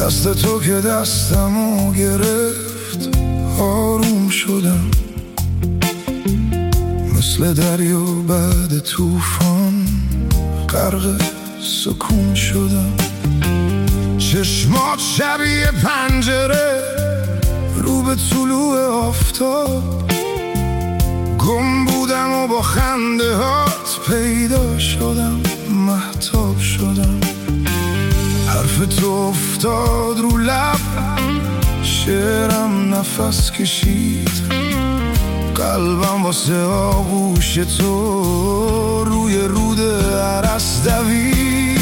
دست تو که دستمو گرفت آروم شدم، مثل دریا بعد طوفان غرق سکون شدم. چشمات شبیه پنجره رو به طلوع آفتاب، گم بودم و با خنده هات پیدا شدم، مهتاب شدم. حرف تو افتاد رو لب، شعرم نفس کشید، قلبم واسه آغوش تو روی رود عرس دوید.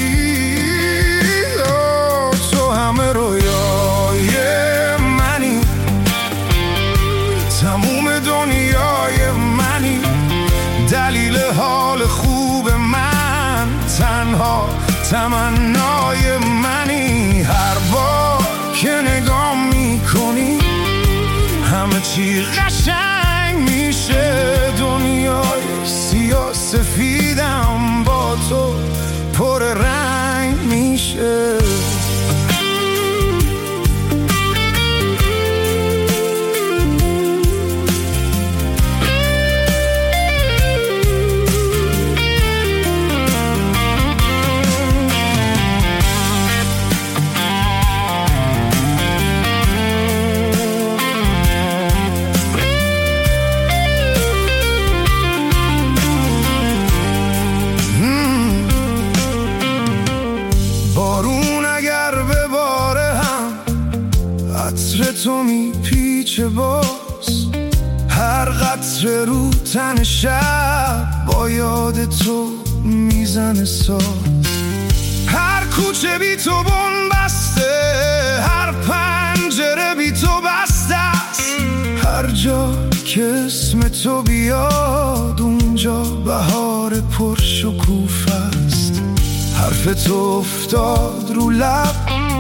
تو همه رویای منی، تموم دنیای منی، دلیل حال خوب من، تنها تمنای منی. هر بار که نگاه میکنی همه چی قشنگ میشه، دنیای سیاه سفیدم با تو پر رنگ میشه. بارون اگر بباره هم عطر تو میپیچه باز، هر قطره رو تن شب با یاد تو میزنه ساز. هر کوچه بی تو بنبسته، هر پنجره بی تو بسته است، هر جا که اسم تو بیاد اونجا بهار پرشکوفه است. حرف تو افتاد رو لب،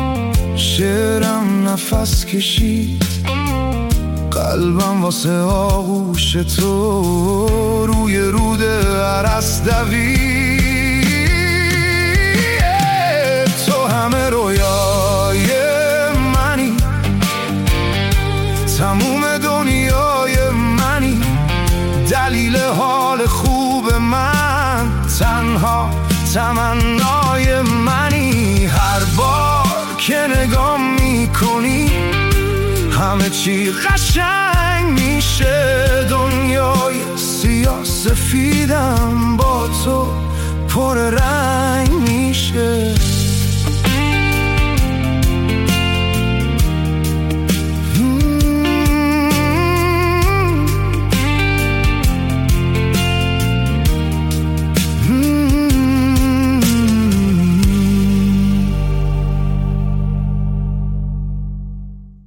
شعرم نفس کشید، قلبم واسه آغوش تو روی رود عرس دوید. تو همه رویای منی، تموم دنیای منی، دلیل حال خوب من، تنها تمنای منی. هر بار که نگاه میکنی همه چی قشنگ میشه، دنیای سیاه سفیدم با تو پر رنگ میشه.